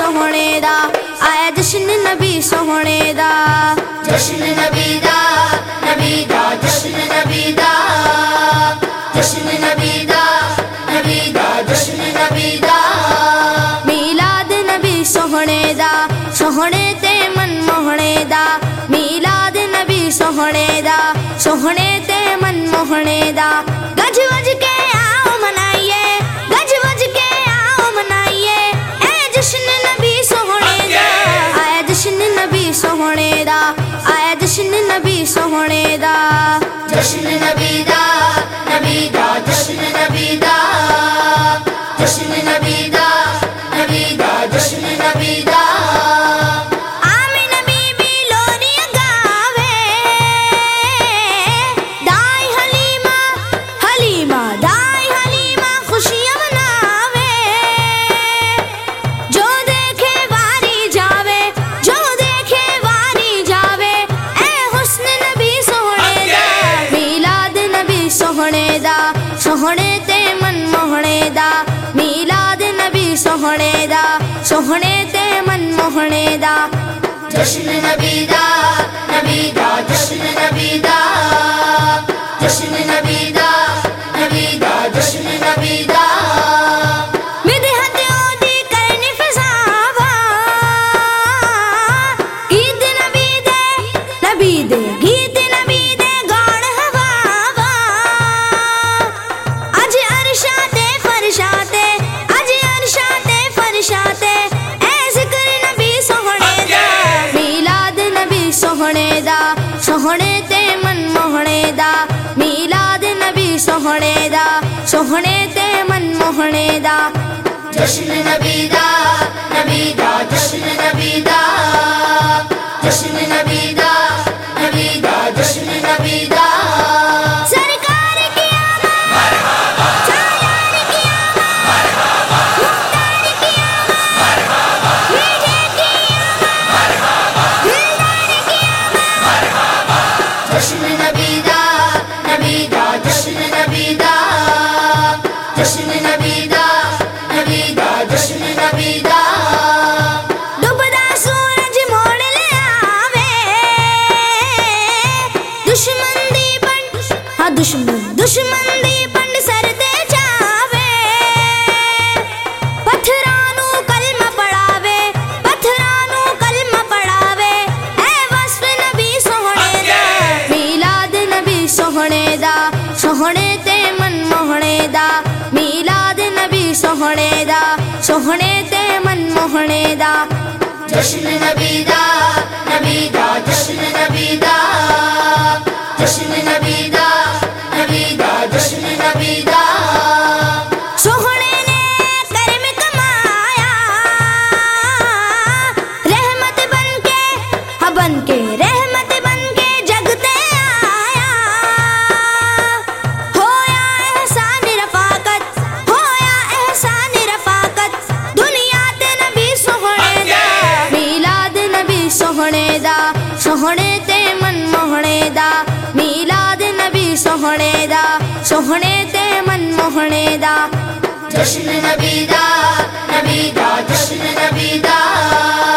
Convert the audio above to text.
سوہنے دا آیا جشن نبی سوہنے دا جشن نبی دا نبی دا جشن نبی دا جشن نبی دا نبی دا جشن نبی دا میلاد نبی سوہنے دا سوہنے تے من موہنے دا میلاد نبی سوہنے دا سوہنے تے من موہنے دا گج وج کے آؤ منائیے گج وج کے آؤ منائیے اے جشن نبی سوہنے دا آیا جشن نبی سوہنے دا آیا جشن نبی سوہنے دا جشن نبی دا نبی دا جشن نبی دا جشن نبی دا نبی دا جشن نبی دا آمین بی بی لوریاں گاوے دائی حلیمہ حلیمہ دائی حلیمہ خوشیاں مناوے جو دیکھے واری جاوے جو دیکھے واری جاوے اے حسن نبی سوہنے دا میلاد نبی سوہنے دا سوہنے تے من موہنے دا میلاد نبی سوہنے دا سوہنے تے من موہنے دا جشن نبی دا نبی دا جشن نبی دا جشن نبی دا نبی دا جشن نبی دا مدحت اودی کرنی فضاوا گیت نبی دے گیت نبی دے گاڑ ہواوا اج عرشاتے فرشاتے اج عرشاتے فرشاتے اے ذکر نبی سوہنے دا میلاد نبی سوہنے دا سوہنے تے من موہنے دا میلاد نبی سوہنے دا سوہنے تے من موہنے دا جشن نبی دا نبی دا جشن نبی دا جشن نبی دا نبی دا جشن نبی دا سرکار کی آمد سالار کی آمد مختار کی آمد میٹھے کی آمد دلدار کی آمد جشن نبی دا نبی دا جشن نبی دا جشن نبی دا نبی دا جشن نبی دا ڈوبدا سورج موڑ لے آوے دشمن دی پنڈ ہاں دشمن دی پنڈ سر تے جاوے پتھرانو کلمہ پڑھاوے پتھرانو کلمہ پڑھاوے اے وصف نبی سوہنے دا میلاد نبی سوہنے دا سوہنے تے من موہنے دا میلاد نبی سوہنے دا سوہنے تے من موہنے دا جشن نبی دا نبی دا جشن نبی دا جشن نبی دا نبی دا جشن نبی دا سوہنے نے کرم کمایا رحمت بن کے رحمت بن کے جگتے آیا ہویا احسان رفاقت دنیا تے نبی سوہنے دا میلاد نبی سوہنے دا سوہنے تے من موہنے دا میلاد نبی سوہنے دا سوہنے تے من موہنے دا جشن نبی دا نبی دا جشن نبی دا